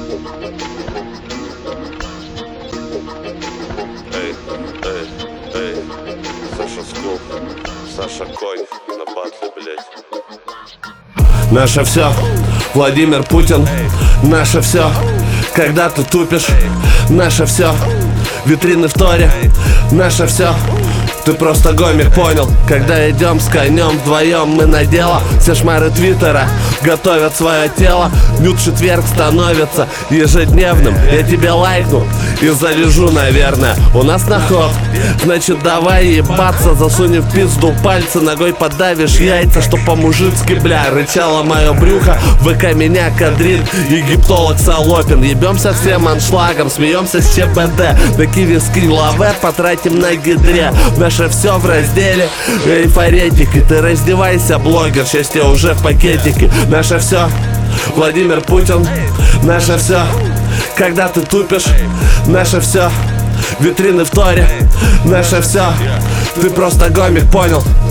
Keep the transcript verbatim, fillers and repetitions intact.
Эй, эй, эй, Саша Скул, Саша Конь на батле, блять. Наше все, Владимир Путин. Наше все, когда ты тупишь. Наше все, витрины в Торе. Наше все, ты просто гомик, понял? Когда идем с конем вдвоем мы на дело. Все шмары твиттера готовят свое тело. Нюд-четверг становится ежедневным. Я тебе лайкну и завяжу, наверное. У нас на ход, значит давай ебаться. Засунем в пизду пальцы, ногой подавишь яйца. Что по-мужицки, бля, рычало мое брюхо. ВК меня кадрит, египтолог Солопин. Ебемся всем аншлагом, смеемся с ЧБД. На киви скинь лаве, потратим на гидре. Наше все в разделе эйфоретики. Ты раздевайся, блогер, счастье уже в пакетике. Наше все, Владимир Путин. Наше все, когда ты тупишь. Наше все, витрины в Торе. Наше все, ты просто гомик, понял?